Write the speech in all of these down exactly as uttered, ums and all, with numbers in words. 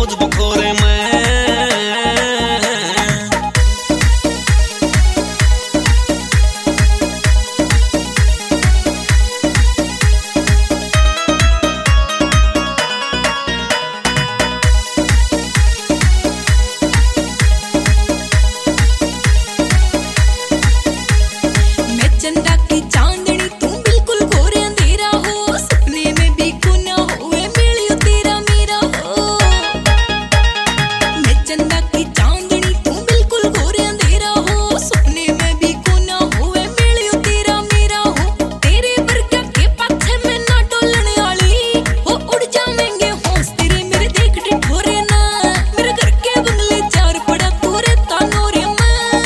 रोज बखोरे मैं। चंदा की चांदनी तू बिल्कुल घोरे अंधेरा हो, सपने में भी कोना हुए मिलियो तेरा मेरा हो। मैं चंदा की चांदनी तू बिल्कुल घोरे अंधेरा हो, सपने में भी कोना हुए मिलियो तेरा मेरा हो। तेरे बरका के पाछे मैं ना डोलने वाली हो, उड़ जावेंगे होश तेरे मेरे देख ठिठोरे ना। मेरे घर के बंगले चार पड़ा तोरे तानोरे मैं।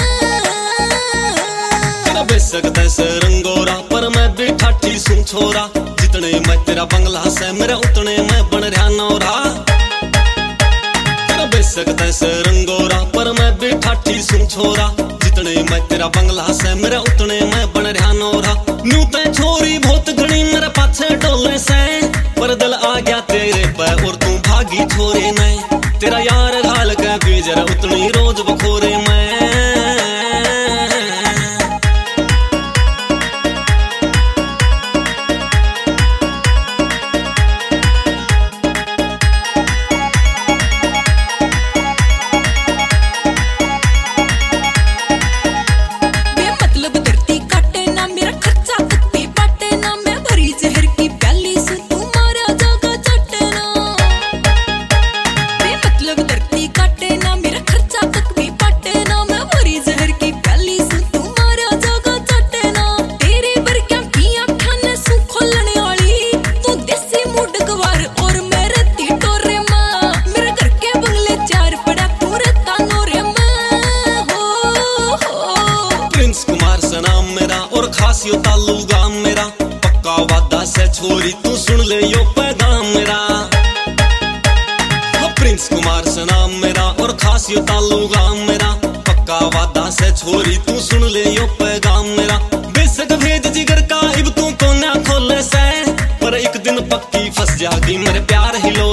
तेरा बेशक तैसे रंगोरा पर मैं भी ठाठी सुन छोरा, जितने मैं तेरा बंगला से मेरे उतने मैं बन रहा नौरा। तेरा बेशक तैसे रंगोरा पर मैं भी ठाठी सुन छोरा, जितने मैं तेरा बंगला से मेरे उतने मैं बन रहा नौरा। न्यू ते छोरी बहुत घनी मेरे पाछे डोले से, पर दिल आ गया तेरे पे और तू भागी छोरे ने। तेरा यार घाल के बेजर उतनी रोज बखोरे मैं। खासियो तालू गाम मेरा, पक्का वादा से छोरी तू सुन ले यो पैगाम मेरा। प्रिंस कुमार से नाम मेरा और खासियो तालू गाम मेरा, पक्का वादा से छोरी तू सुन ले यो पैगाम मेरा। बेशक भेज जिगर का इब तू कोना खोले से, पर एक दिन पक्की फंस जागी मेरे प्यार हिलो